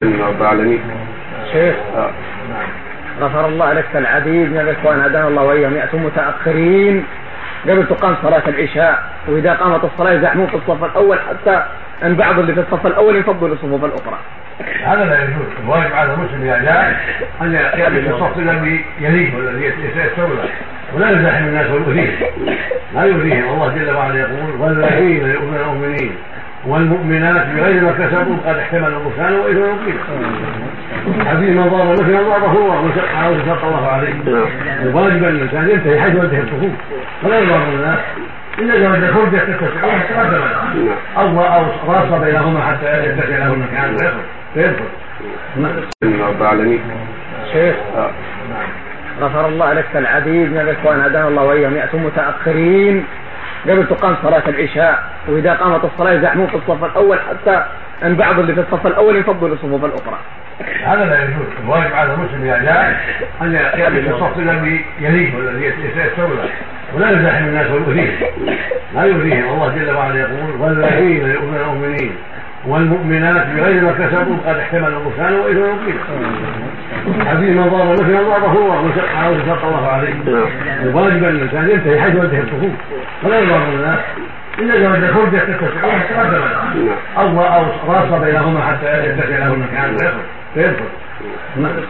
رب العالمين. شيخ غفر الله لك. العديد من الإخوان هدانا الله وإياهم يأتون متأخرين قبل تقام صلاة العشاء، وإذا قامت الصلاة يزحمون في الصف الأول حتى أن بعض اللي في الصف الأول يفضلوا الصفوف الأخرى. هذا لا يجوز. الواجب على المسلم إذا جاء أن يأتي بالصف الذي يليه والذي يتيسر له، ولا يزاحم الناس ويؤذيهم. لا يؤذيهم. الله جل وعلا يقول: والذين يؤذون المؤمنين والمؤمنات بغير ما كسبوا قد احتملوا بهتانا وإثما مبينا. حديث من ضرب مثلا ضربه الله وشق الله عليه. الواجب أن الإنسان ينتهي حيث ينتهي الصفوف ولا يضر الناس. إذا جاءت الخروج تتسع تقدم أو راص بينهما حتى يتسع له المكان فيدخل. رب العالمين. شيخ غفر الله لك. العديد من الإخوان هدانا الله وإياهم يأتون متأخرين قبل تقام صلاة العشاء، وإذا قامت الصلاة يزحمون في الصف الأول حتى أن بعض اللي في الصف الأول يفضلوا الصفوف الأخرى. هذا لا يجوز. الواجب على المسلم إذا جاء أن يأتي بالصف الذي يليه والذي يتيسر له، ولا يزاحم الناس ويؤذيهم. لا يؤذيهم. الله جل وعلا يقول: والذين يؤذون المؤمنين والمؤمنات بغير ما كسبوا قد احتملوا بهتانا وإثما مبينا. حديث من ضرب مثلا ضربه الله وشق الله عليه. الواجب أن الإنسان ينتهي حيث ينتهي الصفوف ولا يضر الناس. إذا جاءت الخروج تتسع تقدم أو راص بينهما حتى يتسع له المكان فيدخل.